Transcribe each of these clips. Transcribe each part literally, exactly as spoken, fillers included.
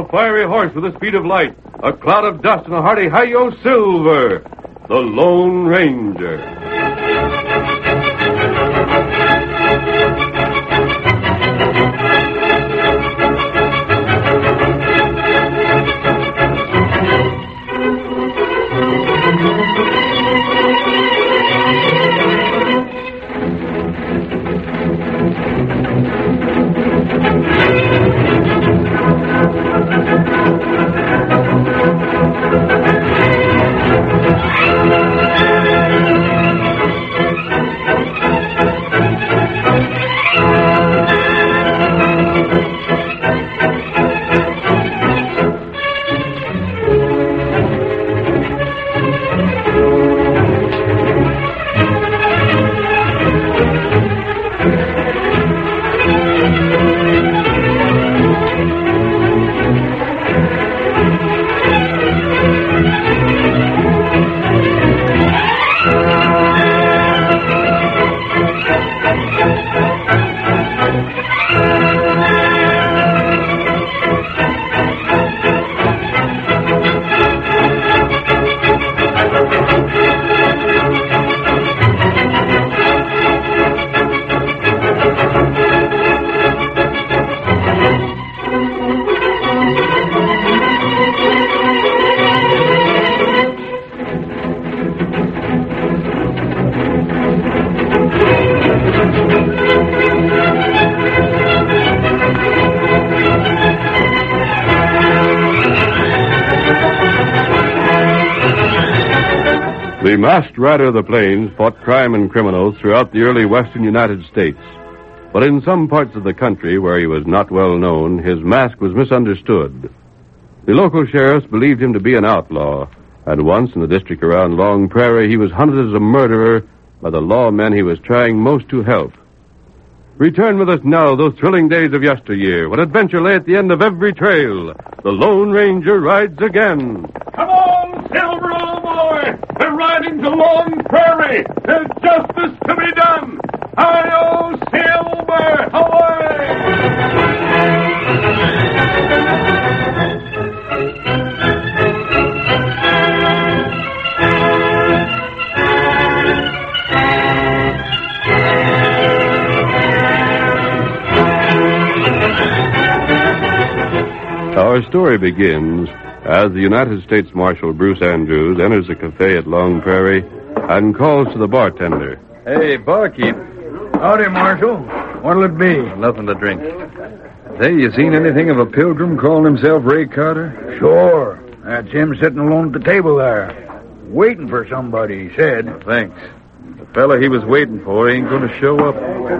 a fiery horse with the speed of light, a cloud of dust, and a hearty hi-yo Silver, the Lone Ranger. The masked rider of the plains fought crime and criminals throughout the early western United States. But in some parts of the country where he was not well known, his mask was misunderstood. The local sheriffs believed him to be an outlaw, and once in the district around Long Prairie, he was hunted as a murderer by the lawmen he was trying most to help. Return with us now those thrilling days of yesteryear, when adventure lay at the end of every trail. The Lone Ranger rides again. Come on, Silver, old boy! We're riding to Long Prairie! There's justice to be done! Hi-yo, Silver! Away! Our story begins as the United States Marshal Bruce Andrews enters a cafe at Long Prairie and calls to the bartender. Hey, barkeep. Howdy, Marshal. What'll it be? Nothing to drink. Say, you seen anything of a pilgrim calling himself Ray Carter? Sure. That's him sitting alone at the table there. Waiting for somebody, he said. Thanks. The fella he was waiting for ain't going to show up.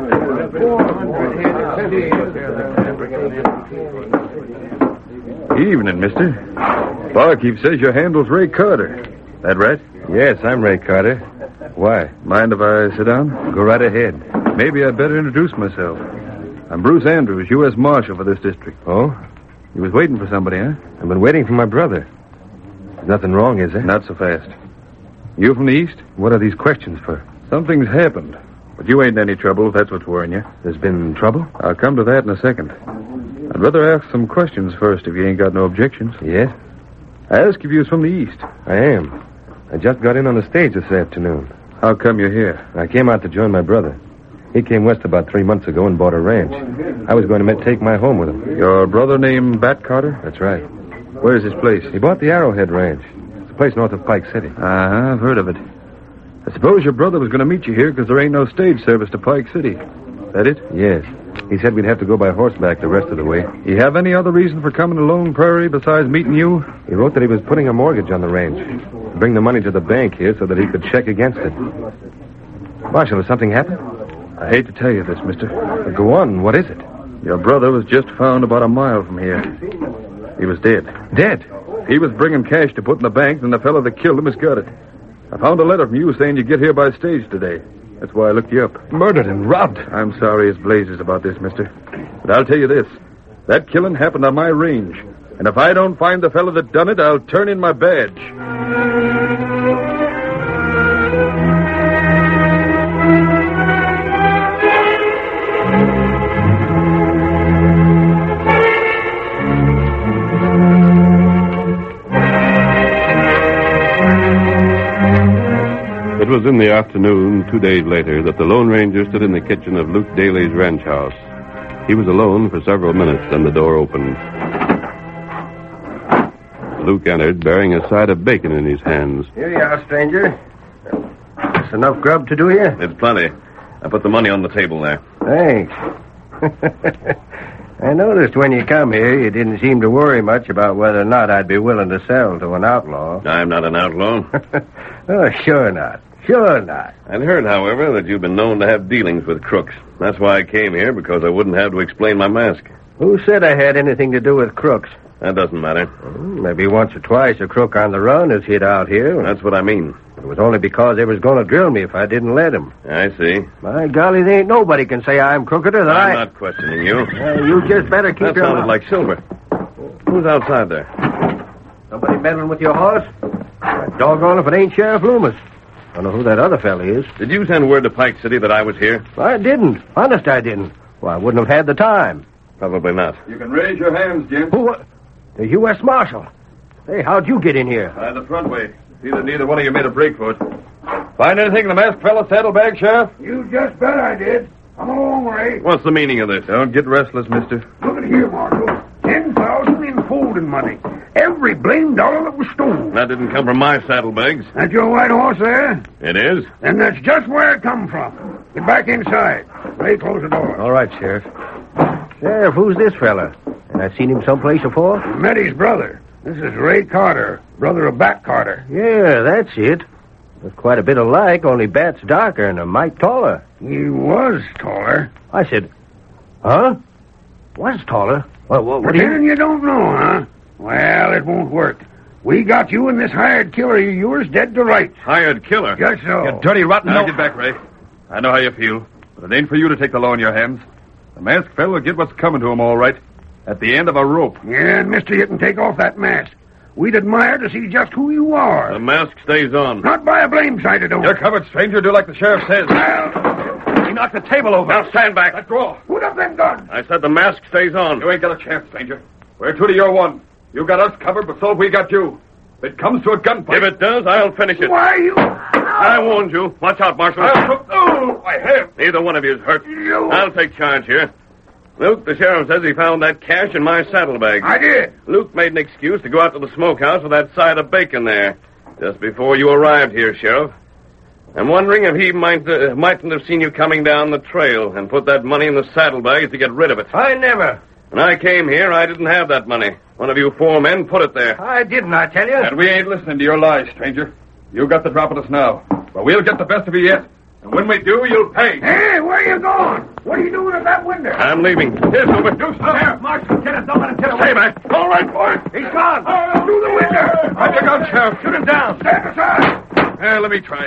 Evening, mister. Barkeep says your handle's Ray Carter. That right? Yes, I'm Ray Carter. Why? Mind if I sit down? Go right ahead. Maybe I'd better introduce myself. I'm Bruce Andrews, U S Marshal for this district. Oh? You was waiting for somebody, huh? I've been waiting for my brother. There's nothing wrong, is there? Not so fast. You from the east? What are these questions for? Something's happened. But you ain't in any trouble, if that's what's worrying you. There's been trouble? I'll come to that in a second. I'd rather ask some questions first, if you ain't got no objections. Yes? I asked if you was from the east. I am. I just got in on the stage this afternoon. How come you're here? I came out to join my brother. He came west about three months ago and bought a ranch. I was going to take my home with him. Your brother named Bat Carter? That's right. Where's his place? He bought the Arrowhead Ranch. It's a place north of Pike City. Uh-huh, I've heard of it. I suppose your brother was going to meet you here because there ain't no stage service to Pike City. That it? Yes. He said we'd have to go by horseback the rest of the way. You have any other reason for coming to Lone Prairie besides meeting you? He wrote that he was putting a mortgage on the ranch. To bring the money to the bank here so that he could check against it. Marshal, has something happened? I hate to tell you this, mister. Well, go on. What is it? Your brother was just found about a mile from here. He was dead. Dead? He was bringing cash to put in the bank, and the fellow that killed him has got it. I found a letter from you saying you'd get here by stage today. That's why I looked you up. Murdered and robbed. I'm sorry as blazes about this, mister. But I'll tell you this. That killing happened on my range. And if I don't find the fellow that done it, I'll turn in my badge. in the afternoon, two days later, that the Lone Ranger stood in the kitchen of Luke Daly's ranch house. He was alone for several minutes, then the door opened. Luke entered, bearing a side of bacon in his hands. Here you are, stranger. That's enough grub to do you? It's plenty. I put the money on the table there. Thanks. I noticed when you come here, you didn't seem to worry much about whether or not I'd be willing to sell to an outlaw. I'm not an outlaw. Oh, sure not. Sure not. I'd heard, however, that you've been known to have dealings with crooks. That's why I came here, because I wouldn't have to explain my mask. Who said I had anything to do with crooks? That doesn't matter. Well, maybe once or twice a crook on the run has hid out here. That's what I mean. It was only because they was going to drill me if I didn't let them. I see. My golly, there ain't nobody can say I'm crookeder than I... I'm not questioning you. Well, you just better keep that your... That sounded like Silver. Who's outside there? Somebody meddling with your horse? Doggone if it ain't Sheriff Loomis. I don't know who that other fella is. Did you send word to Pike City that I was here? I didn't. Honest, I didn't. Well, I wouldn't have had the time. Probably not. You can raise your hands, Jim. Who? Uh, the U S Marshal. Hey, how'd you get in here? By the front way. See that neither one of you made a break for it. Find anything in the masked fella's saddlebag, Sheriff? You just bet I did. I'm along, Ray. What's the meaning of this? Don't get restless, mister. Look at here, Marshal. Ten thousand in folding money. Every blame dollar that was stolen. That didn't come from my saddlebags. That's your white horse there? It is? And that's just where it come from. Get back inside. Ray, close the door. All right, Sheriff. Sheriff, who's this fella? And I seen him someplace before? Met his brother. This is Ray Carter, brother of Bat Carter. Yeah, that's it. There's quite a bit alike, only Bat's darker and a mite taller. He was taller. I said, huh? Was taller? Well, what, what do Pretending you... you don't know, huh? Well, it won't work. We got you and this hired killer of yours dead to rights. Hired killer? Just so. You dirty, rotten... Now, get back, Ray. I know how you feel, but it ain't for you to take the law in your hands. The masked fellow will get what's coming to him, all right. At the end of a rope. Yeah, and mister, you can take off that mask. We'd admire to see just who you are. The mask stays on. Not by a blame sight, it don't. You're covered, stranger. Do like the sheriff says. Well, he knocked the table over. Now stand back. Let go. put up them guns. I said the mask stays on. You ain't got a chance, stranger. We're two to your one. You got us covered, but so have we got you. If it comes to a gunfight... If it does, I'll finish it. Why, you... I warned you. Watch out, Marshal. I'll... Oh, I have. Neither one of you is hurt. You... I'll take charge here. Luke, the sheriff says he found that cash in my saddlebag. I did. Luke made an excuse to go out to the smokehouse with that side of bacon there, just before you arrived here, Sheriff. I'm wondering if he might, uh, mightn't have seen you coming down the trail and put that money in the saddlebags to get rid of it. I never. When I came here, I didn't have that money. One of you four men put it there. I didn't, I tell you. And we ain't listening to your lies, stranger. You got the drop of us now. But we'll get the best of you yet. And when we do, you'll pay. Hey, where you going? What are you doing at that window? I'm leaving. Here's over. You stop. Sheriff, Marshal, get us. Don't let him get away. Stay back. All right, boys. He's gone. Oh, through the window. Have your gun, Sheriff. Shoot him down. Stand aside. Uh, let me try.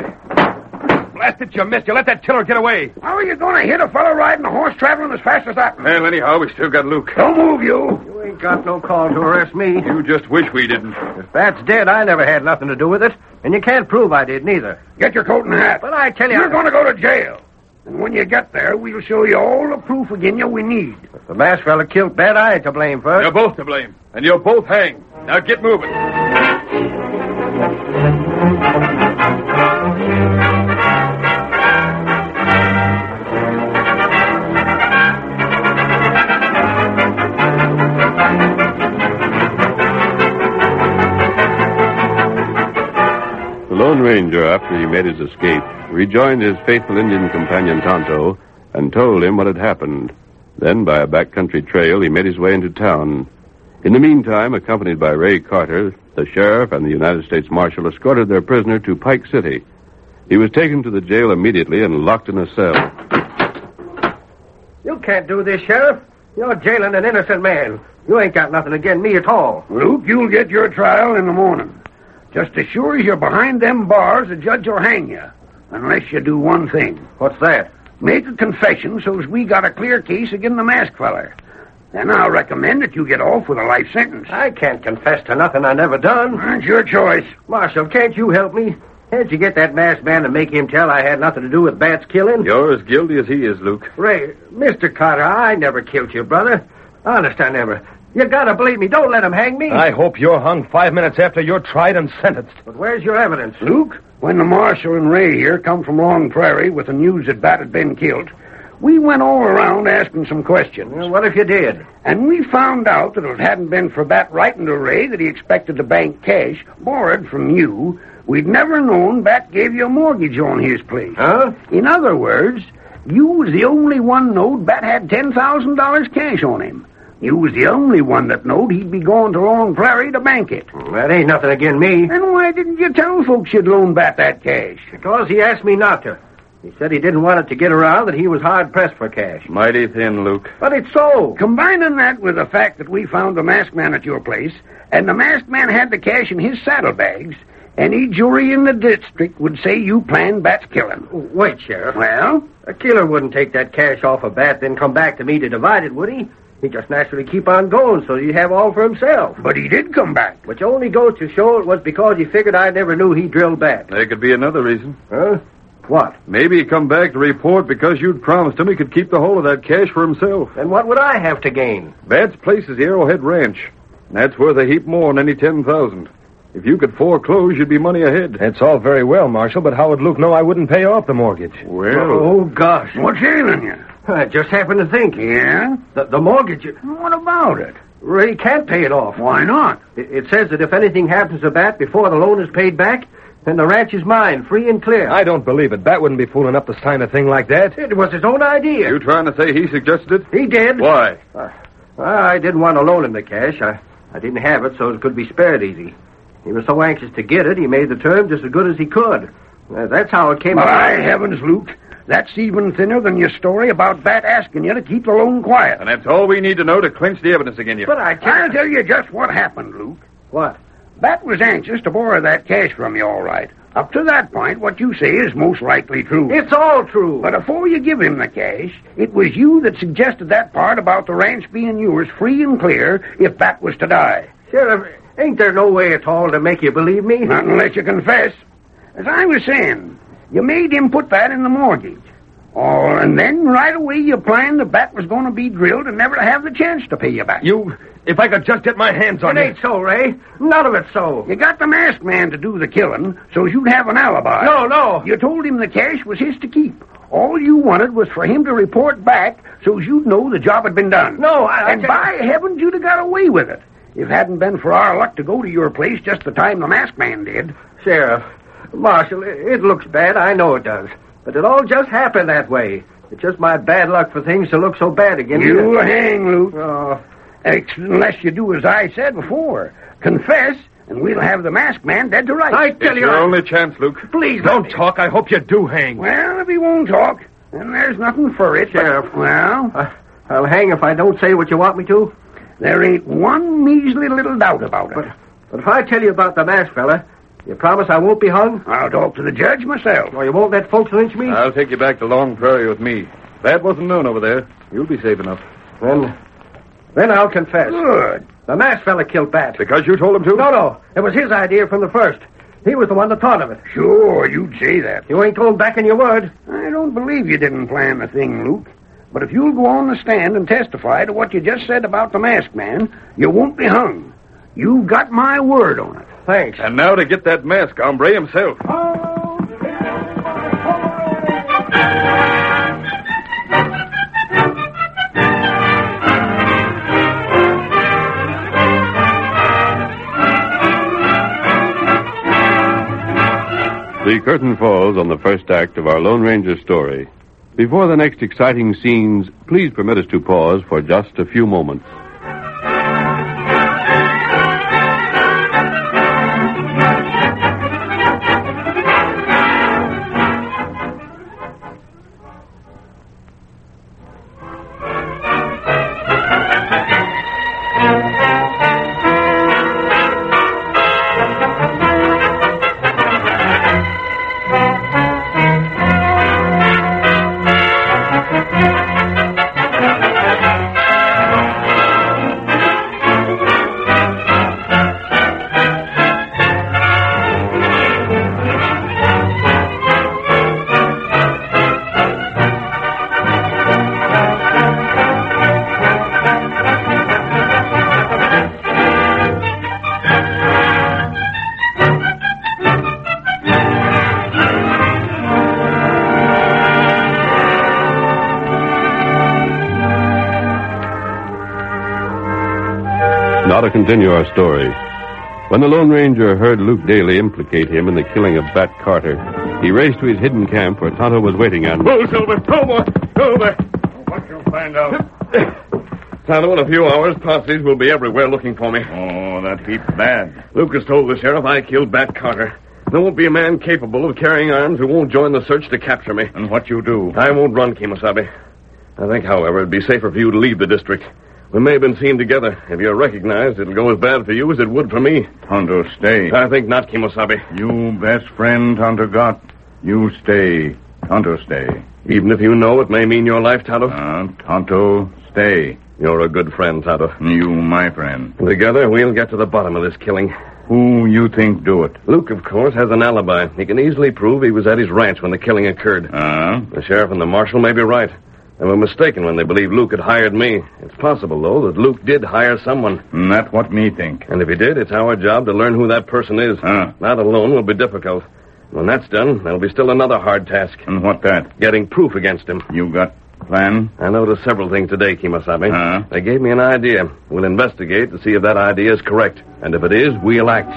Blast it, you missed. You let that killer get away. How are you going to hit a fellow riding a horse traveling as fast as that? Well, anyhow, we still got Luke. Don't move, you. You ain't got no call to arrest me. You just wish we didn't. If Bat's dead, I never had nothing to do with it. And you can't prove I did, neither. Get your coat and hat. But I tell you... You're going to go to jail. And when you get there, we'll show you all the proof again you we need. If the masked fella killed Bat, I ain't to blame for it. You're both to blame. And you're both hanged. Now get moving. The Lone Ranger, after he made his escape, rejoined his faithful Indian companion Tonto and told him what had happened. Then, by a backcountry trail, he made his way into town. In the meantime, accompanied by Ray Carter, the sheriff and the United States Marshal escorted their prisoner to Pike City. He was taken to the jail immediately and locked in a cell. You can't do this, Sheriff. You're jailing an innocent man. You ain't got nothing against me at all. Luke, you'll get your trial in the morning. Just as sure as you're behind them bars, the judge will hang you. Unless you do one thing. What's that? Make a confession so's we got a clear case against the masked feller. Then I'll recommend that you get off with a life sentence. I can't confess to nothing I never done. That's your choice. Marshal, can't you help me? Can't you get that masked man to make him tell I had nothing to do with Bat's killing? You're as guilty as he is, Luke. Ray, Mister Carter, I never killed your brother. Honest, I never. You gotta believe me. Don't let him hang me. I hope you're hung five minutes after you're tried and sentenced. But where's your evidence? Luke, when the marshal and Ray here come from Long Prairie with the news that Bat had been killed, we went all around asking some questions. Well, what if you did? And we found out that if it hadn't been for Bat writing to Ray that he expected the bank cash borrowed from you, we'd never known Bat gave you a mortgage on his place. Huh? In other words, you was the only one knowed Bat had ten thousand dollars cash on him. You was the only one that knowed he'd be going to Long Prairie to bank it. Well, that ain't nothing agin me. Then why didn't you tell folks you'd loan Bat that cash? Because he asked me not to. He said he didn't want it to get around that he was hard-pressed for cash. Mighty thin, Luke. But it's so. Combining that with the fact that we found the masked man at your place, and the masked man had the cash in his saddlebags, any jury in the district would say you planned Bat's killing. Wait, Sheriff. Well? A killer wouldn't take that cash off of Bat, then come back to me to divide it, would he? He'd just naturally keep on going so he'd have all for himself. But he did come back. Which only goes to show it was because he figured I never knew he drilled Bat. There could be another reason. Huh? What? Maybe he come back to report because you'd promised him he could keep the whole of that cash for himself. Then what would I have to gain? Bat's place is the Arrowhead Ranch. And that's worth a heap more than any ten thousand. If you could foreclose, you'd be money ahead. It's all very well, Marshal, but how would Luke know I wouldn't pay off the mortgage? Well... Oh, gosh. What's ailing you? I just happened to think. Yeah? The, the mortgage... What about it? Ray can't pay it off. Why not? It, it says that if anything happens to Bat before the loan is paid back, then the ranch is mine, free and clear. I don't believe it. Bat wouldn't be fool enough to sign a thing like that. It was his own idea. You trying to say he suggested it? He did. Why? Uh, I didn't want to loan him the cash. I, I didn't have it, so it could be spared easy. He was so anxious to get it, he made the term just as good as he could. Uh, that's how it came By about. heavens, Luke. That's even thinner than your story about Bat asking you to keep the loan quiet. And that's all we need to know to clinch the evidence against you. But I I'll can't... tell you just what happened, Luke. What? Bat was anxious to borrow that cash from you, all right. Up to that point, what you say is most likely true. It's all true. But before you give him the cash, it was you that suggested that part about the ranch being yours free and clear if Bat was to die. Sheriff, ain't there no way at all to make you believe me? Not unless you confess. As I was saying, you made him put that in the mortgage. Oh, and then right away you planned the Bat was going to be drilled and never to have the chance to pay you back. You... If I could just get my hands on It you... ain't so, Ray. None of it's so. You got the masked man to do the killing, so you'd have an alibi. No, no. You told him the cash was his to keep. All you wanted was for him to report back so you'd know the job had been done. No, I... I And by heavens, you'd have got away with it. If it hadn't been for our luck to go to your place just the time the masked man did. Sheriff, Marshal, it, it looks bad. I know it does. But it all just happened that way. It's just my bad luck for things to look so bad again. You hang, Luke. Oh... Ex- Unless you do as I said before. Confess, and we'll have the masked man dead to rights. I tell It's you... your I- only chance, Luke. Please, Don't let me- talk. I hope you do hang. Well, if he won't talk, then there's nothing for it. but- Sheriff. well, Uh, I'll hang if I don't say what you want me to. there ain't one measly little doubt about it. But, but if I tell you about the masked fella, you promise I won't be hung? I'll talk to the judge myself. Or you won't let folks lynch me? I'll take you back to Long Prairie with me. That wasn't known over there. You'll be safe enough. Then... Then I'll confess. Good. The masked fella killed Bat. Because you told him to? No, no. It was his idea from the first. He was the one that thought of it. Sure, you'd say that. You ain't going back on your word. I don't believe you didn't plan the thing, Luke. But if you'll go on the stand and testify to what you just said about the masked man, you won't be hung. You've got my word on it. Thanks. And now to get that mask, hombre himself. The curtain falls on the first act of our Lone Ranger story. Before the next exciting scenes, please permit us to pause for just a few moments. Now to continue our story. When the Lone Ranger heard Luke Daly implicate him in the killing of Bat Carter, he raced to his hidden camp where Tonto was waiting on him. Oh, Silver! Oh, boy! Silver! What you'll find out? Tonto, in a few hours, posses will be everywhere looking for me. Oh, that heap bad. Luke has told the sheriff I killed Bat Carter. There won't be a man capable of carrying arms who won't join the search to capture me. And what you do? I won't run, Kemosabe. I think, however, it'd be safer for you to leave the district. We may have been seen together. If you're recognized, it'll go as bad for you as it would for me. Tonto, stay. I think not, Kemosabe. You best friend Tonto got. You stay. Tonto, stay. Even if you know it may mean your life, Tonto? Uh, Tonto, stay. You're a good friend, Tonto. You, my friend. Together, we'll get to the bottom of this killing. Who you think do it? Luke, of course, has an alibi. He can easily prove he was at his ranch when the killing occurred. Uh? The sheriff and the marshal may be right. They were mistaken when they believed Luke had hired me. It's possible, though, that Luke did hire someone. And that's what me think. And if he did, it's our job to learn who that person is. Huh? That alone will be difficult. When that's done, there'll be still another hard task. And what that? Getting proof against him. You got plan? I noticed several things today, Kemosabe. Huh? They gave me an idea. We'll investigate to see if that idea is correct. And if it is, we'll act.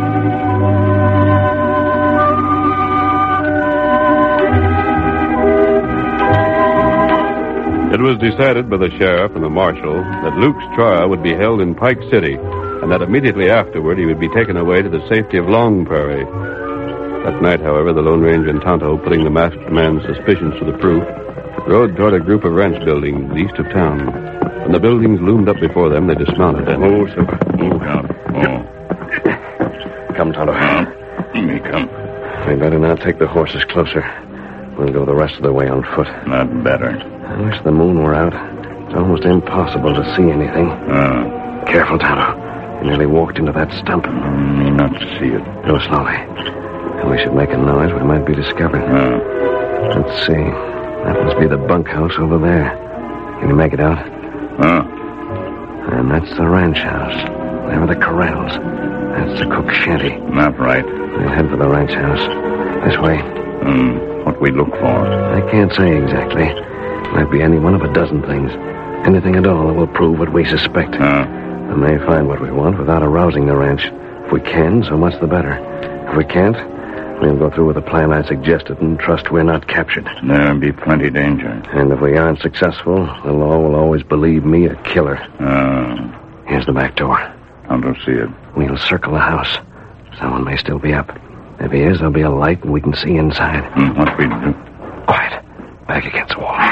It was decided by the sheriff and the marshal that Luke's trial would be held in Pike City, and that immediately afterward he would be taken away to the safety of Long Prairie. That night, however, the Lone Ranger and Tonto, putting the masked man's suspicions to the proof, rode toward a group of ranch buildings east of town. When the buildings loomed up before them, they dismounted and... Oh, Silver. Move out. Oh. Come, Tonto. Uh, me come. We better not take the horses closer. We'll go the rest of the way on foot. Not better. I wish the moon were out. It's almost impossible to see anything. Uh, Careful, Tonto. You nearly walked into that stump. me not see it. Go slowly. If we should make a noise, we might be discovered. Uh, Let's see. That must be the bunkhouse over there. Can you make it out? uh, And that's the ranch house. There are the corrals. That's the cook's shanty. not right. We'll head for the ranch house. This way. Um, what we look for? I can't say exactly. Might be any one of a dozen things. Anything at all that will prove what we suspect. Uh, We may find what we want without arousing the ranch. If we can, so much the better. If we can't, we'll go through with the plan I suggested and trust we're not captured. there'll be plenty danger. And if we aren't successful, the law will always believe me a killer. Uh, Here's the back door. I don't see it. We'll circle the house. Someone may still be up. If he is, there'll be a light and we can see inside. Hmm, what we do? Quiet. Back against the wall.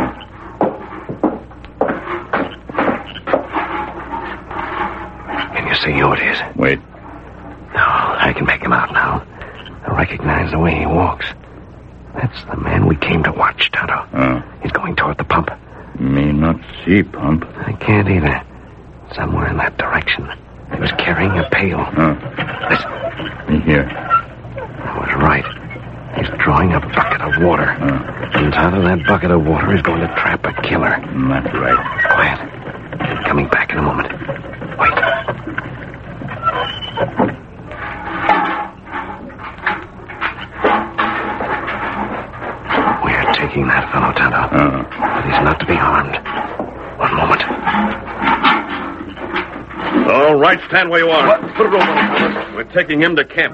Can you see who it is? Wait. No, I can make him out now. I recognize the way he walks. That's the man we came to watch, Tonto. Uh, He's going toward the pump. me not see pump. I can't either. Somewhere in that direction. He was carrying a pail. Uh, Listen, me here. I was right. He's drawing a bucket of water. Uh, And out of that bucket of water is going to trap a killer. not right. Quiet. I'm coming back in a moment. Wait. We're taking that fellow, Tonto. Uh, But he's not to be harmed. One moment. All right, stand where you are. What? Put a rope on him, Thomas. We're taking him to camp.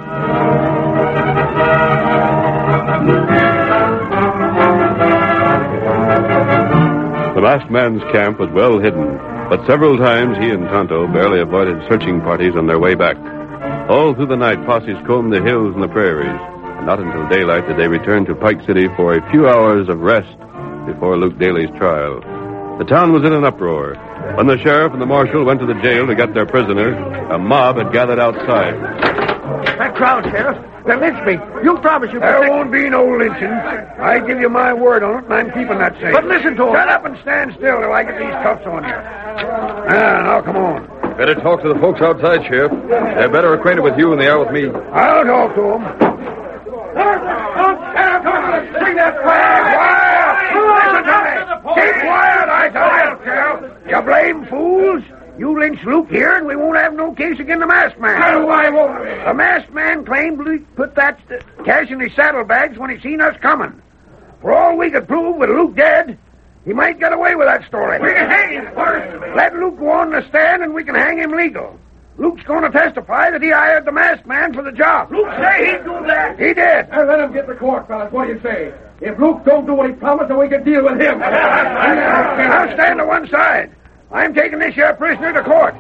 The masked man's camp was well hidden, but several times he and Tonto barely avoided searching parties on their way back. All through the night, posses combed the hills and the prairies, and not until daylight did they return to Pike City for a few hours of rest before Luke Daly's trial. The town was in an uproar. When the sheriff and the marshal went to the jail to get their prisoner, a mob had gathered outside. That crowd, Sheriff. They lynched me. You promised you There won't be no lynching. I give you my word on it, and I'm keeping that safe. But listen to him. Shut up and stand still till I get these cuffs on you. Ah, now come on. Better talk to the folks outside, Sheriff. They're better acquainted with you than they are with me. I'll talk to them. Bring that flag! Listen to me. Keep quiet, I tell you, Sheriff. You blame fools. You lynch Luke here, and we won't have no case against the masked man. No, why won't we? The masked man claimed Luke put that uh, cash in his saddlebags when he seen us coming. For all we could prove with Luke dead, He might get away with that story. We can hang him first. Let Luke go on the stand and we can hang him legal. Luke's going to testify that he hired the masked man for the job. Luke say he'd do that. He did. Now, let him get the court, fellas. What do you say? If Luke don't do what he promised, then we can deal with him. I'll stand to one side. I'm taking this here prisoner to court.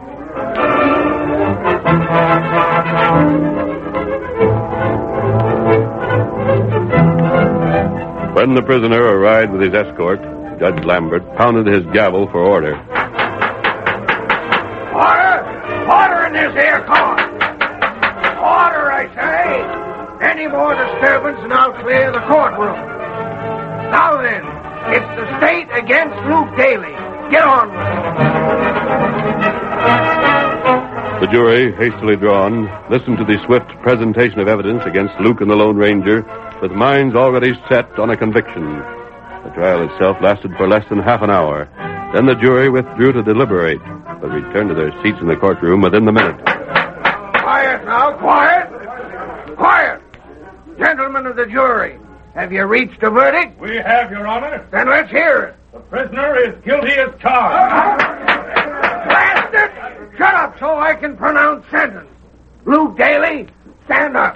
When the prisoner arrived with his escort, Judge Lambert pounded his gavel for order. Order! Order in this here court! Order, I say! Any more disturbance and I'll clear the courtroom. Now then, it's the state against Luke Daly. Get on with it. The jury, hastily drawn, listened to the swift presentation of evidence against Luke and the Lone Ranger, with minds already set on a conviction. The trial itself lasted for less than half an hour. Then the jury withdrew to deliberate, but returned to their seats in the courtroom within the minute. Quiet now, quiet. Quiet. Gentlemen of the jury, have you reached a verdict? We have, Your Honor. Then let's hear it. The prisoner is guilty as charged. Blast it! Shut up so I can pronounce sentence. Luke Daly, stand up.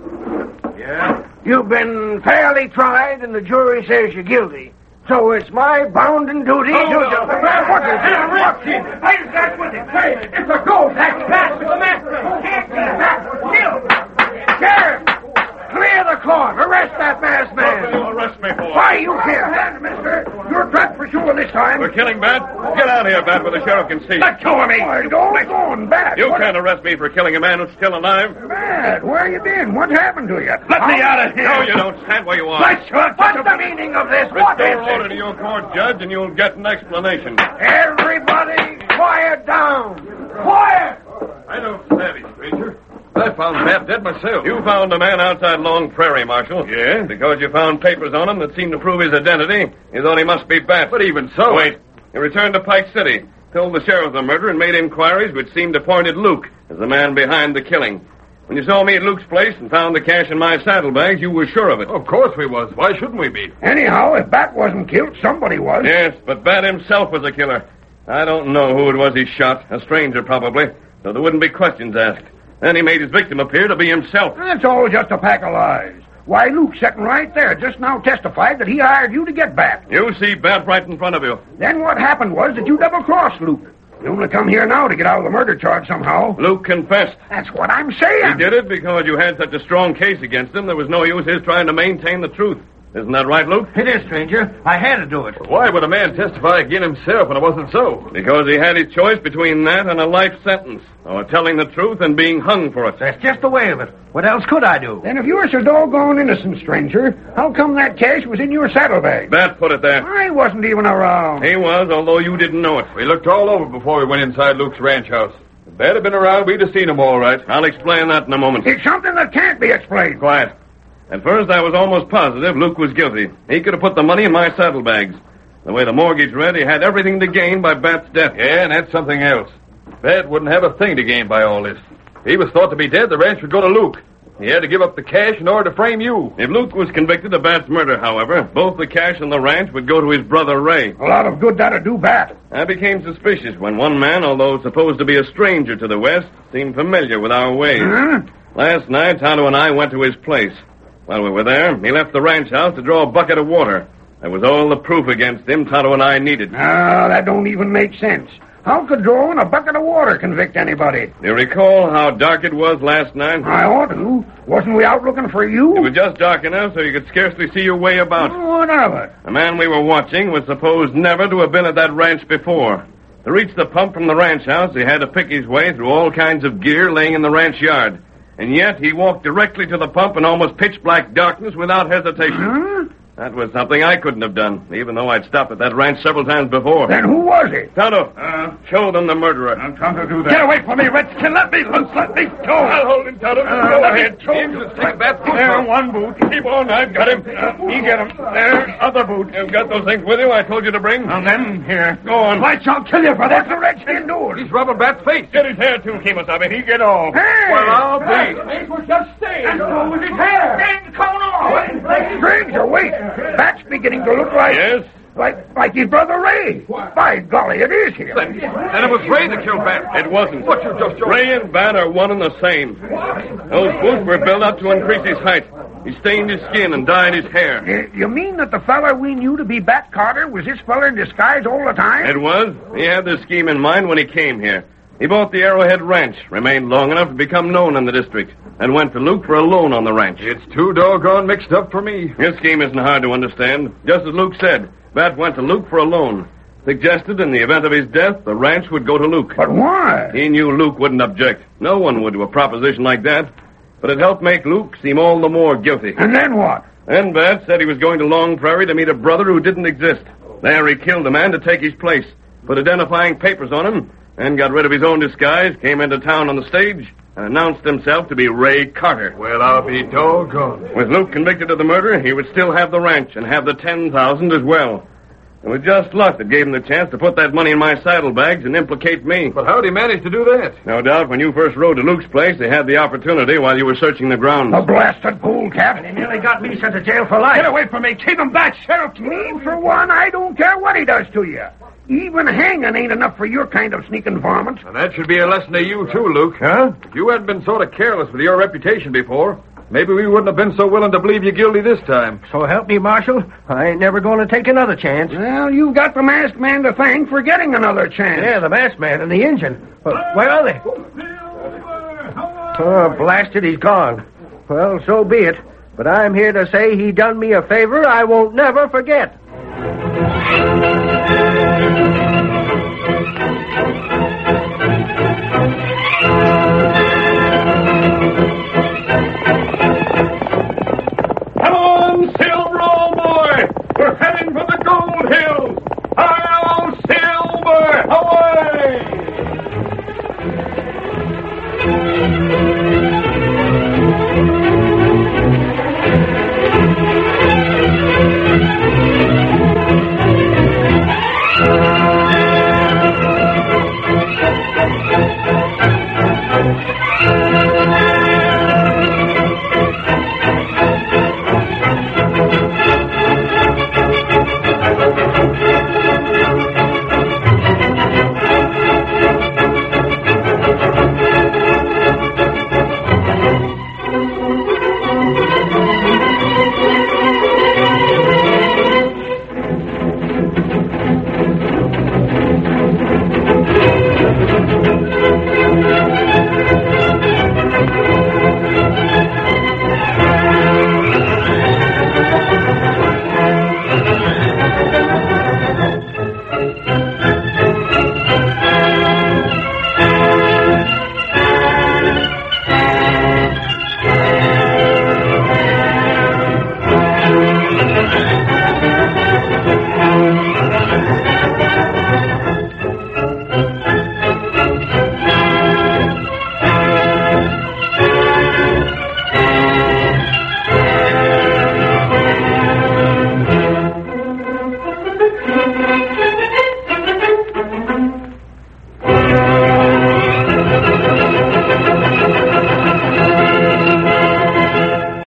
Yeah? You've been fairly tried, and the jury says you're guilty. So it's my bounden duty Oh, to... no. What is it? Arrest him. Hey, that's what it says. It's a ghost. That's that's the master. Can't be that. Kill. Sheriff, clear the court. Arrest that masked man. What will you arrest me for? Why, you can't, mister. You're trapped for sure this time. For killing Bat? Get out of here, Bat, where the sheriff can see. Let go of me. Go on, Bat. You What- can't arrest me for killing a man who's still alive. Bat, where you been? What happened to you? Let me out of here. No, you don't. Stand where you are. Let your... What's the meaning of this? What is Restore order it? to your court, Judge, and you'll get an explanation. Everybody, quiet down. Quiet. I don't savvy, stranger. I found Bat dead myself. You found a man outside Long Prairie, Marshal. Yeah? Because you found papers on him that seemed to prove his identity, you thought he must be Bat. But even so... Wait. You returned to Pike City, told the sheriff of the murder, and made inquiries which seemed to point at Luke as the man behind the killing. When you saw me at Luke's place and found the cash in my saddlebags, you were sure of it. Of course we was. Why shouldn't we be? Anyhow, if Bat wasn't killed, somebody was. Yes, but Bat himself was a killer. I don't know who it was he shot. A stranger, probably. So there wouldn't be questions asked. Then he made his victim appear to be himself. That's all just a pack of lies. Why, Luke, sitting right there, just now testified that he hired you to get Bat. You see Bat right in front of you. Then what happened was that you double-crossed Luke. You only come here now to get out of the murder charge somehow. Luke confessed. That's what I'm saying. He did it because you had such a strong case against him, there was no use his trying to maintain the truth. Isn't that right, Luke? It is, stranger. I had to do it. Why would a man testify against himself when it wasn't so? Because he had his choice between that and a life sentence, or telling the truth and being hung for it. That's just the way of it. What else could I do? Then if you were so doggone innocent, stranger, how come that cash was in your saddlebag? Bat put it there. I wasn't even around. He was, although you didn't know it. We looked all over before we went inside Luke's ranch house. If Bat had been around, we'd have seen him all right. I'll explain that in a moment. It's something that can't be explained. Quiet. At first, I was almost positive Luke was guilty. He could have put the money in my saddlebags. The way the mortgage read, he had everything to gain by Bat's death. Yeah, and that's something else. Bat wouldn't have a thing to gain by all this. If he was thought to be dead, the ranch would go to Luke. He had to give up the cash in order to frame you. If Luke was convicted of Bat's murder, however, both the cash and the ranch would go to his brother Ray. A lot of good that'd do Bat. I became suspicious when one man, although supposed to be a stranger to the West, seemed familiar with our ways. Huh? Last night, Tonto and I went to his place. While we were there, he left the ranch house to draw a bucket of water. That was all the proof against him Tonto and I needed. Ah, that don't even make sense. How could drawing a bucket of water convict anybody? Do you recall how dark it was last night? I ought to. Wasn't we out looking for you? It was just dark enough so you could scarcely see your way about. What of it? The man we were watching was supposed never to have been at that ranch before. To reach the pump from the ranch house, he had to pick his way through all kinds of gear laying in the ranch yard. And yet he walked directly to the pump in almost pitch-black darkness without hesitation. Huh? That was something I couldn't have done, even though I'd stopped at that ranch several times before. Then who was it? Tonto, Uh, show them the murderer. I'm trying to do that. Get away from me, Redskin. Let me loose. Let me go. I'll hold him, Tonto. Uh, go ahead. Take that foot There, from- one boot. Keep on. I've got him. Uh, you get him. There, other boot. You've got those things with you I told you to bring? And then, here. Go on. Lights, I'll kill you for What's that. the redskin doing? He's rubbing Bat's face. Get his hair, too, Kemosabe. He get off. Hey! Well, I'll be. It was just staying. And so was his hair. Then come on. Stranger, wait. Bat's beginning to look like... Yes? Like like his brother Ray. By golly, it is him. Then, then it was Ray that killed Bat. It wasn't. What you just... Ray and Bat are one and the same. Those boots were built up to increase his height. He stained his skin and dyed his hair. You, you mean that the feller we knew to be Bat Carter was this feller in disguise all the time? It was. He had this scheme in mind when he came here. He bought the Arrowhead Ranch, remained long enough to become known in the district, and went to Luke for a loan on the ranch. It's too doggone mixed up for me. His scheme isn't hard to understand. Just as Luke said, Bat went to Luke for a loan. Suggested in the event of his death, the ranch would go to Luke. But why? He knew Luke wouldn't object. No one would to a proposition like that. But it helped make Luke seem all the more guilty. And then what? Then Bat said he was going to Long Prairie to meet a brother who didn't exist. There he killed a man to take his place, put identifying papers on him, and got rid of his own disguise, came into town on the stage, and announced himself to be Ray Carter. Well, I'll be doggone. With Luke convicted of the murder, he would still have the ranch and have the ten thousand as well. It was just luck that gave him the chance to put that money in my saddlebags and implicate me. But how'd he manage to do that? No doubt when you first rode to Luke's place, they had the opportunity while you were searching the grounds. The blasted fool, Cap. And he nearly got me sent to jail for life. Get away from me. Keep him back, Sheriff. Me, for one, I don't care what he does to you. Even hanging ain't enough for your kind of sneaking varmints. And that should be a lesson to you, too, Luke. Huh? If you hadn't been sort of careless with your reputation before, maybe we wouldn't have been so willing to believe you guilty this time. So help me, Marshal. I ain't never going to take another chance. Well, you've got the masked man to thank for getting another chance. Yeah, the masked man and the engine. Well, where are they? Oh, blasted, he's gone. Well, so be it. But I'm here to say he done me a favor I won't never forget.